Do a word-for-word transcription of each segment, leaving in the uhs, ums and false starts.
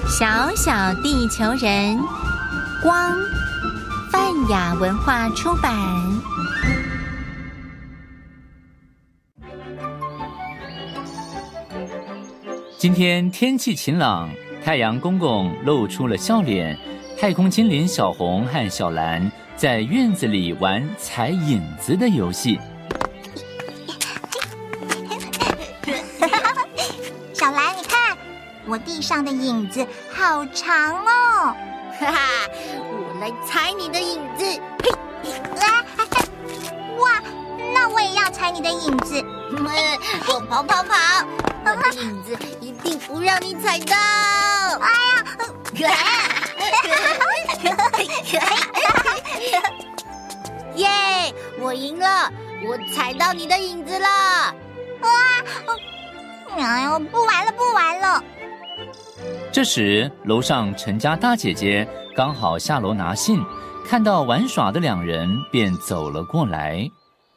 小小地球人，光，泛雅文化出版。 今天天气晴朗，太阳公公露出了笑脸。太空精灵小红和小蓝在院子里玩踩影子的游戏。 小蓝，你看，我地上的影子好长哦！ 哈哈，我来踩你的影子。 哇，那我也要踩你的影子。 我跑跑跑，我的影子一定不让你踩到。 哎呀！ 耶！我赢了，我踩到你的影子了。 哇！哎呦，不玩了，不玩了。 这时，楼上陈家大姐姐刚好下楼拿信，看到玩耍的两人，便走了过来。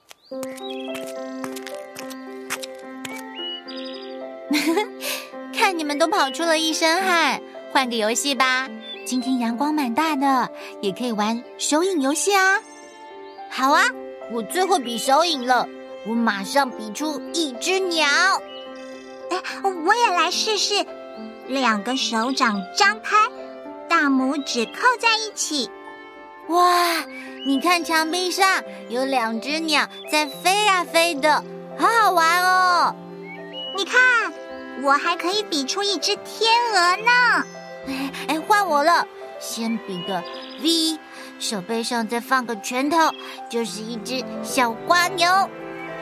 看你们都跑出了一身汗，换个游戏吧。今天阳光蛮大的，也可以玩手影游戏啊。 好啊，我最会比手影了，我马上比出一只鸟。 哎，我也来试试。两个手掌张开，大拇指扣在一起。 哇，你看墙壁上有两只鸟在飞啊飞的，好好玩哦。 你看，我还可以比出一只天鹅呢。 哎哎，换我了，先比个 V， 手背上再放个拳头，就是一只小瓜牛。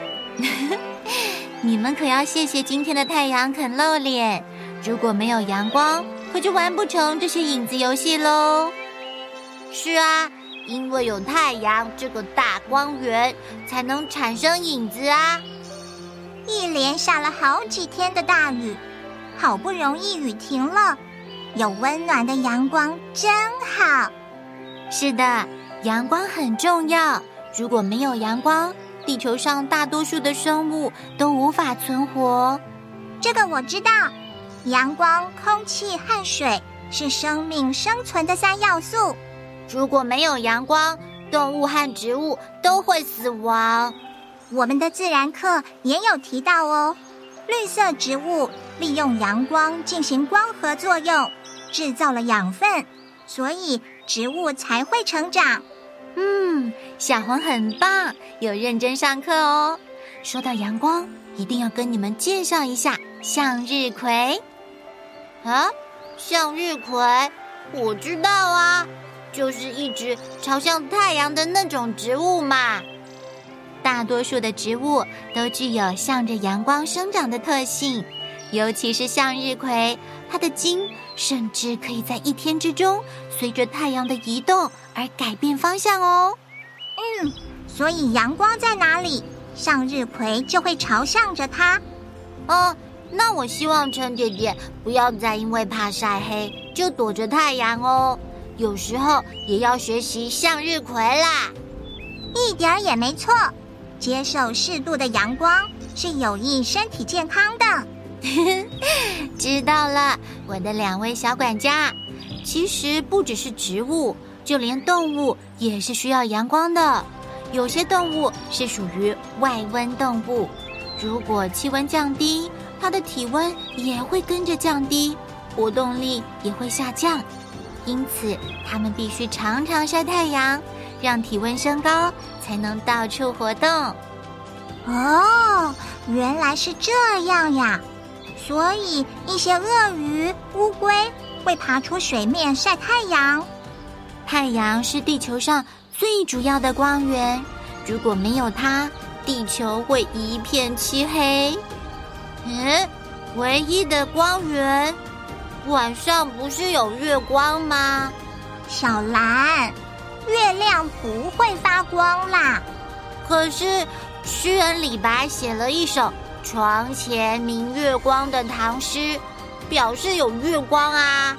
你们可要谢谢今天的太阳肯露脸，如果没有阳光，可就玩不成这些影子游戏咯。 是啊，因为有太阳这个大光源，才能产生影子啊。 一连下了好几天的大雨，好不容易雨停了，有温暖的阳光真好。 是的，阳光很重要，如果没有阳光，地球上大多数的生物都无法存活。 这个我知道，阳光、空气和水是生命生存的三要素。 如果没有阳光，动物和植物都会死亡。 我们的自然课也有提到哦，绿色植物利用阳光进行光合作用，制造了养分，所以植物才会成长。 嗯，小红很棒，有认真上课哦。说到阳光，一定要跟你们介绍一下向日葵。 啊，向日葵，我知道啊，就是一直朝向太阳的那种植物嘛。 大多数的植物都具有向着阳光生长的特性，尤其是向日葵，它的茎甚至可以在一天之中随着太阳的移动而改变方向哦。 嗯，所以阳光在哪里，向日葵就会朝向着它。 哦，那我希望陈姐姐不要再因为怕晒黑就躲着太阳哦，有时候也要学习向日葵啦。 一点儿也没错，接受适度的阳光是有益身体健康的。 知道了，我的两位小管家。其实不只是植物，就连动物也是需要阳光的。有些动物是属于外温动物，如果气温降低，它的体温也会跟着降低，活动力也会下降。因此，它们必须常常晒太阳，让体温升高，才能到处活动。 哦，原来是这样呀！所以一些鳄鱼、乌龟会爬出水面晒太阳。 太阳是地球上最主要的光源，如果没有它，地球会一片漆黑。 嗯，唯一的光源，晚上不是有月光吗？ 小蓝，月亮不会发光啦。 可是诗人李白写了一首床前明月光的唐诗，表示有月光啊。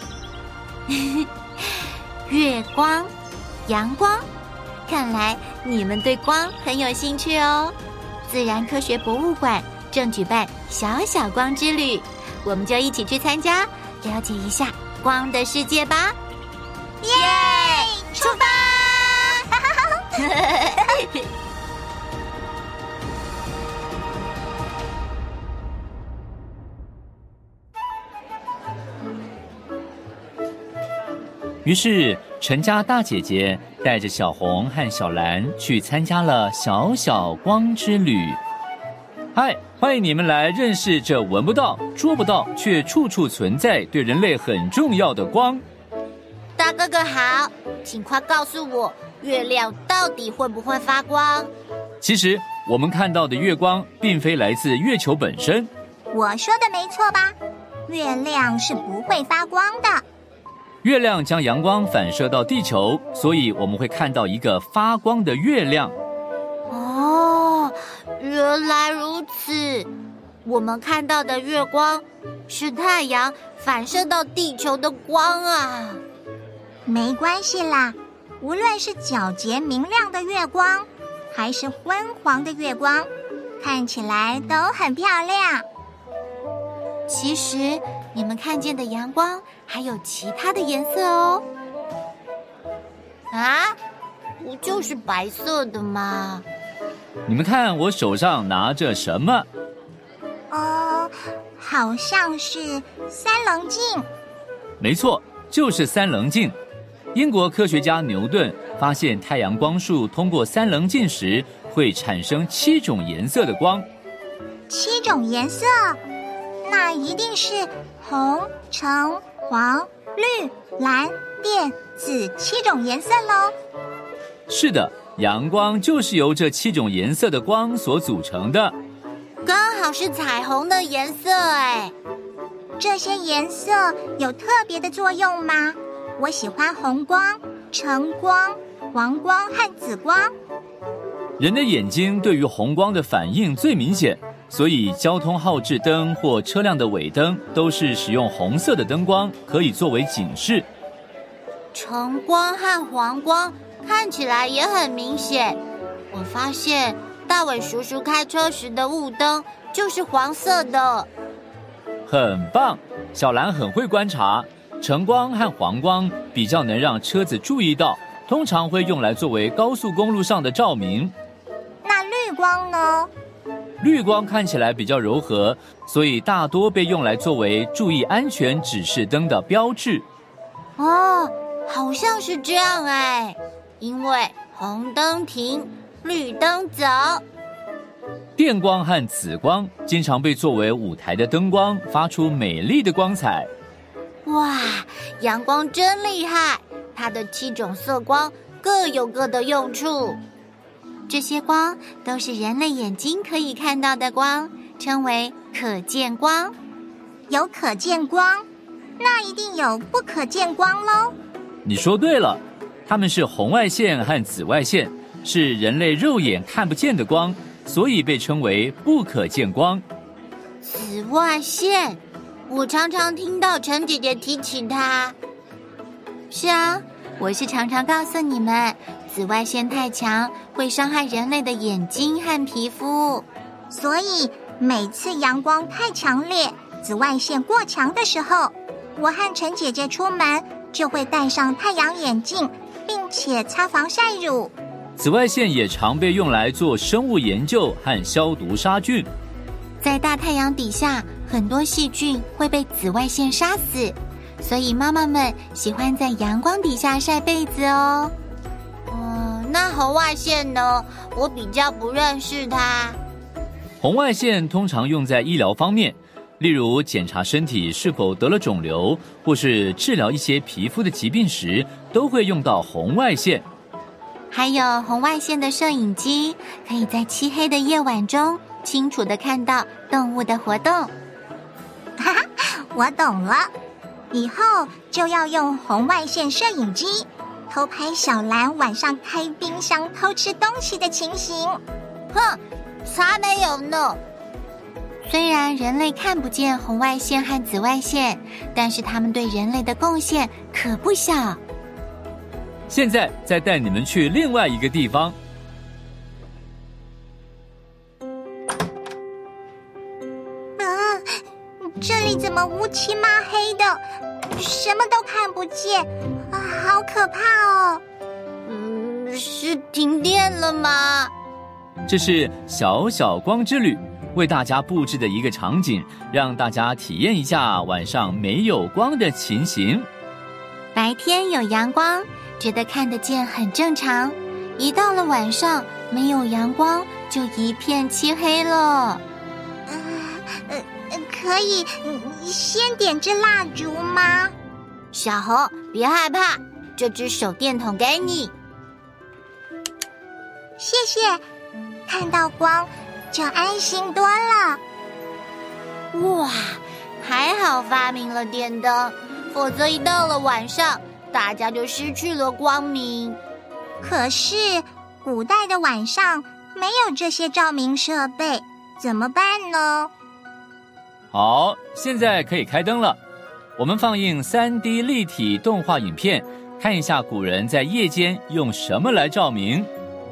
月光，阳光，看来你们对光很有兴趣哦。自然科学博物馆正举办小小光之旅，我们就一起去参加，了解一下光的世界吧！ 耶！出发！ 于是，陈家大姐姐带着小红和小蓝去参加了小小光之旅。嗨，欢迎你们来认识这闻不到、捉不到，却处处存在、对人类很重要的光。 大哥哥好，请快告诉我，月亮到底会不会发光？ 其实，我们看到的月光并非来自月球本身。 我说的没错吧？月亮是不会发光的。 月亮将阳光反射到地球，所以我们会看到一个发光的月亮。 哦，原来如此。我们看到的月光是太阳反射到地球的光啊。 没关系啦，无论是皎洁明亮的月光，还是昏黄的月光，看起来都很漂亮。 其实你们看见的阳光还有其他的颜色哦。啊，不就是白色的吗？ 你们看我手上拿着什么？ 哦，好像是三棱镜。 没错，就是三棱镜。英国科学家牛顿发现太阳光束通过三棱镜时会产生七种颜色的光。 七种颜色？那一定是红、橙、黄、绿、蓝、靛、紫七种颜色咯。 是的，阳光就是由这七种颜色的光所组成的。 刚好是彩虹的颜色哎。 这些颜色有特别的作用吗？我喜欢红光、橙光、黄光和紫光。 人的眼睛对于红光的反应最明显，所以交通号志灯或车辆的尾灯都是使用红色的灯光，可以作为警示。 橙光和黄光看起来也很明显。我发现大伟叔叔开车时的雾灯就是黄色的。 很棒，小兰很会观察。橙光和黄光比较能让车子注意到，通常会用来作为高速公路上的照明。 那绿光呢？ 绿光看起来比较柔和，所以大多被用来作为注意安全指示灯的标志。 哦，好像是这样哎，因为红灯停，绿灯走。 电光和紫光经常被作为舞台的灯光，发出美丽的光彩。 哇，阳光真厉害，它的七种色光各有各的用处。这些光都是人类眼睛可以看到的光，称为可见光。 有可见光，那一定有不可见光咯。 你说对了，它们是红外线和紫外线，是人类肉眼看不见的光，所以被称为不可见光。 紫外线，我常常听到陈姐姐提起它。是啊，我是常常告诉你们，紫外线太强会伤害人类的眼睛和皮肤。 所以每次阳光太强烈，紫外线过强的时候，我和陈姐姐出门就会戴上太阳眼镜，并且擦防晒乳。 紫外线也常被用来做生物研究和消毒杀菌。 在大太阳底下，很多细菌会被紫外线杀死，所以妈妈们喜欢在阳光底下晒被子哦。嗯，那红外线呢？我比较不认识它。 红外线通常用在医疗方面，例如检查身体是否得了肿瘤，或是治疗一些皮肤的疾病时，都会用到红外线。 还有红外线的摄影机，可以在漆黑的夜晚中清楚地看到动物的活动。 哈哈，我懂了，以后就要用红外线摄影机偷拍小兰晚上开冰箱偷吃东西的情形。 哼，才没有呢。虽然人类看不见红外线和紫外线，但是它们对人类的贡献可不小。 现在再带你们去另外一个地方。 啊，这里怎么乌漆嘛黑的？ 什么都看不见，啊，好可怕哦！ 嗯，是停电了吗？ 这是小小光之旅为大家布置的一个场景，让大家体验一下晚上没有光的情形。 白天有阳光，觉得看得见很正常，一到了晚上没有阳光，就一片漆黑了。 呃呃，可以先点支蜡烛吗？ 小红，别害怕，这支手电筒给你。 谢谢，看到光就安心多了。 哇，还好发明了电灯，否则一到了晚上，大家就失去了光明。 可是古代的晚上没有这些照明设备，怎么办呢？ 好，现在可以开灯了。我们放映 三 D 立体动画影片，看一下古人在夜间用什么来照明。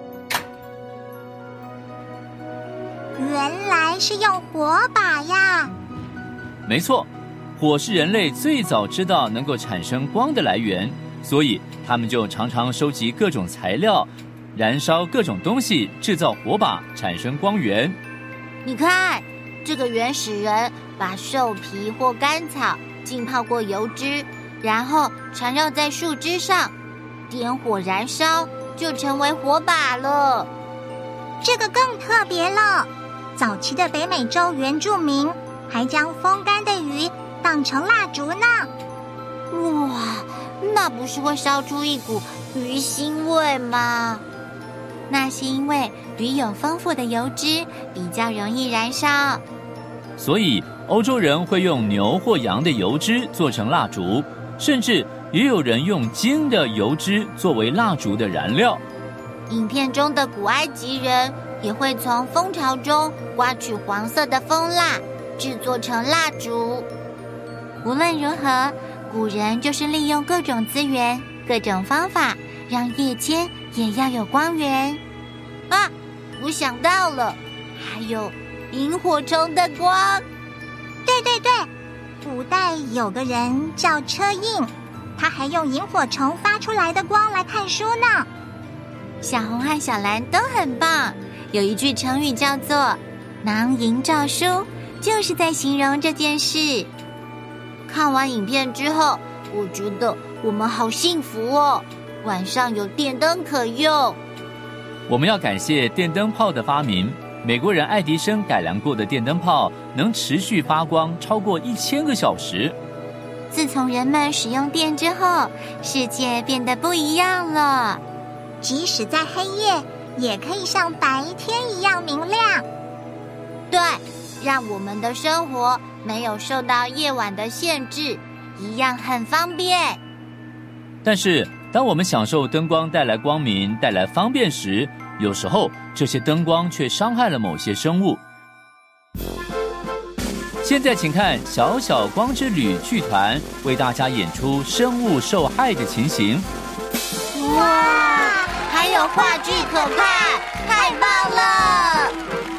原来是用火把呀！ 没错，火是人类最早知道能够产生光的来源，所以他们就常常收集各种材料，燃烧各种东西，制造火把，产生光源。 你看，这个原始人把兽皮或干草浸泡过油脂，然后缠绕在树枝上，点火燃烧，就成为火把了。 这个更特别了。早期的北美洲原住民还将风干的鱼当成蜡烛呢。 哇，那不是会烧出一股鱼腥味吗？ 那是因为鱼有丰富的油脂，比较容易燃烧。 所以欧洲人会用牛或羊的油脂做成蜡烛，甚至也有人用鲸的油脂作为蜡烛的燃料。 影片中的古埃及人也会从蜂巢中刮取黄色的蜂蜡，制作成蜡烛。 无论如何，古人就是利用各种资源、各种方法，让夜间也要有光源。 啊，我想到了，还有萤火虫的光。 对对对，古代有个人叫车胤，他还用萤火虫发出来的光来看书呢。 小红和小蓝都很棒，有一句成语叫做囊萤照书，就是在形容这件事。 看完影片之后，我觉得我们好幸福哦，晚上有电灯可用。 我们要感谢电灯泡的发明，美国人爱迪生改良过的电灯泡能持续发光超过一千个小时。 自从人们使用电之后，世界变得不一样了。 即使在黑夜，也可以像白天一样明亮。 对，让我们的生活没有受到夜晚的限制，一样很方便。 但是当我们享受灯光带来光明、带来方便时，有时候这些灯光却伤害了某些生物。现在请看小小光之旅剧团为大家演出生物受害的情形。 哇，还有话剧可看，太棒了！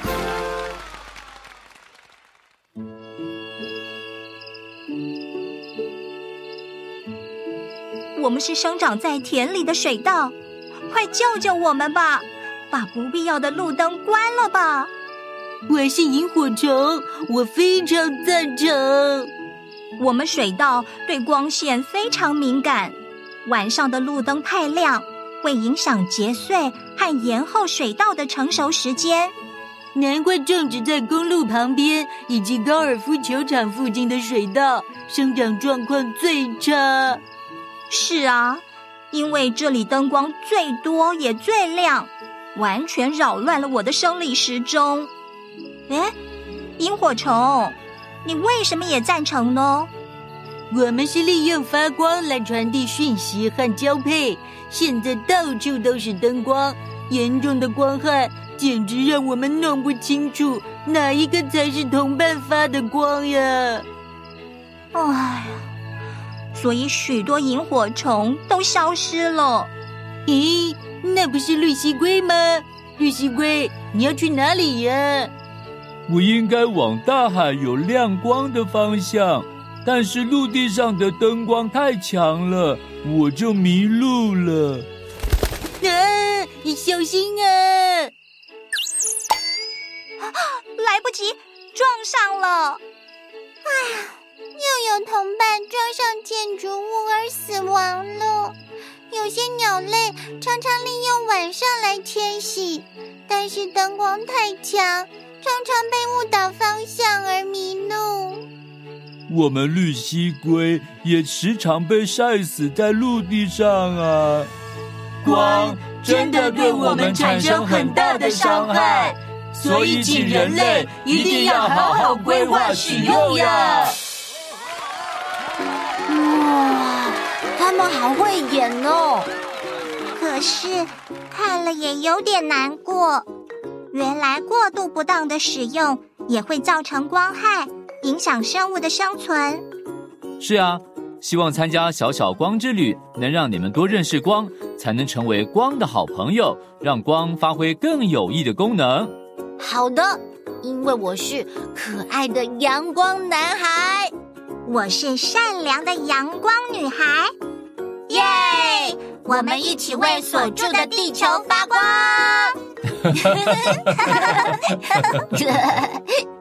我们是生长在田里的水稻，快救救我们吧！把不必要的路灯关了吧！ 我是萤火虫，我非常赞成。 我们水稻对光线非常敏感，晚上的路灯太亮，会影响结穗和延后水稻的成熟时间。 难怪种植在公路旁边以及高尔夫球场附近的水稻生长状况最差。 是啊，因为这里灯光最多也最亮，完全扰乱了我的生理时钟。诶，萤火虫，你为什么也赞成呢？ 我们是利用发光来传递讯息和交配，现在到处都是灯光，严重的光害简直让我们弄不清楚哪一个才是同伴发的光呀！ 哎呀，所以许多萤火虫都消失了。 咦，那不是绿蜥龟吗？绿蜥龟，你要去哪里呀？ 我应该往大海有亮光的方向， 但是陆地上的灯光太强了，我就迷路了。 啊，你小心啊！ 来不及，撞上了！ 哎呀，又有同伴撞上建筑物而死亡了。有些鸟类常常利用晚上来迁徙，但是灯光太强，常常被误导方向而迷路。 我们绿蜥龟也时常被晒死在陆地上啊！ 光真的对我们产生很大的伤害，所以请人类一定要好好规划使用呀！ 哇，他们好会演哦！ 可是看了也有点难过，原来过度不当的使用也会造成光害，影响生物的生存。 是啊，希望参加小小光之旅能让你们多认识光，才能成为光的好朋友，让光发挥更有益的功能。 好的，因为我是可爱的阳光男孩， 我是善良的阳光女孩。 耶！我们一起为所住的地球发光。